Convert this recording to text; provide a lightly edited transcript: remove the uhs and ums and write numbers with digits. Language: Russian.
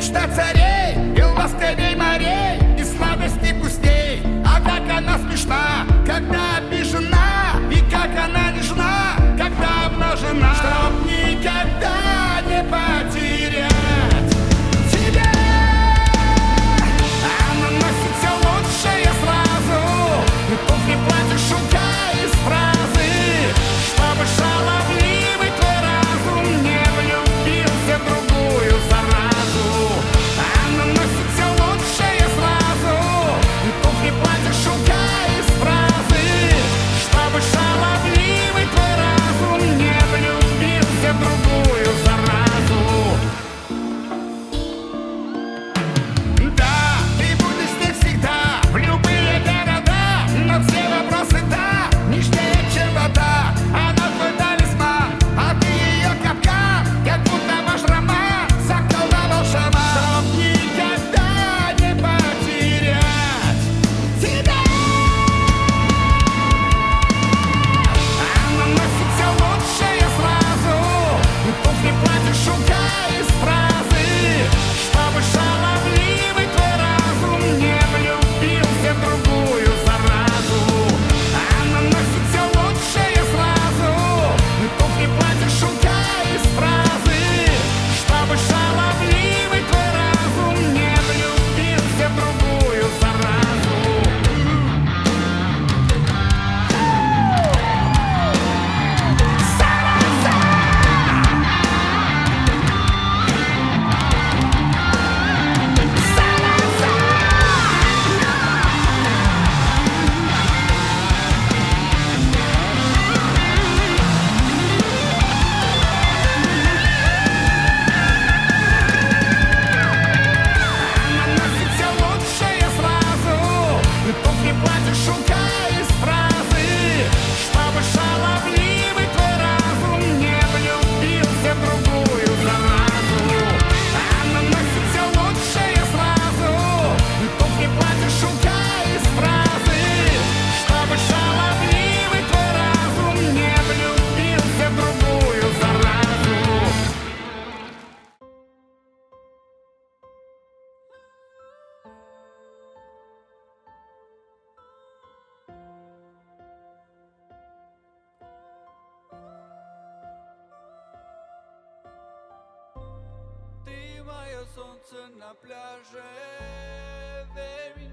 Мечта царей и ласковей морей, и сладости вкусней. А как она смешна, когда обижена, и как она нежна, когда обнажена. Чтоб никогда не потерять тебя. Она носит все лучшее сразу, и туфли, платье, шелка из фразы, чтобы шаловливый твой разум не влюбился в другую заразу. Она носит все лучшее сразу, и туфли, платье, шелка из фразы, чтобы шаловливый твой разум не влюбился в другую заразу. Да, ты будешь здесь всегда, в любые города, на все вопросы да, нежнее, чем вода. Она твой талисман, а ты ее капкан, как будто ваш роман заколдовал шаман. Чтоб никогда не потерять тебя. Она носит все лучшее сразу, и туфли, платье, шелка из фразы, чтобы шаловливый твой разум не влюбился в другую заразу. Она носит все лучшее сразу, и туфли, платье, шелка из фразы, чтобы шаловливый твой разум не влюбился в другую заразу. Она носит все лучшее сразу, и туфли, платье, шелка из фразы, чтобы шаловливый твой разум не влюбился в другую заразу. Она носит все лучшее сразу, и туфли, платье, шелка из фразы, чтобы шаловливый твой разум не влюбился в другую заразу. Ты мое солнце на пляже, верь